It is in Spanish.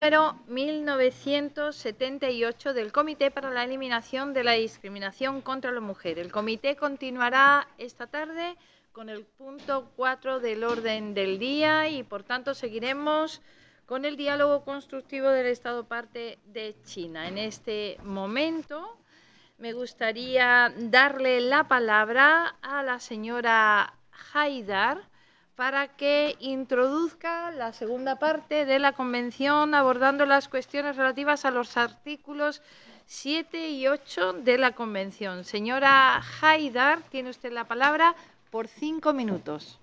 Número 1978 del Comité para la Eliminación de la Discriminación contra la Mujer. El comité continuará esta tarde con el punto 4 del orden del día y, por tanto, seguiremos con el diálogo constructivo del Estado parte de China. En este momento me gustaría darle la palabra a la señora Haidar para que introduzca la segunda parte de la Convención abordando las cuestiones relativas a los artículos 7 y 8 de la Convención. Señora Haidar, tiene usted la palabra por 5 minutos.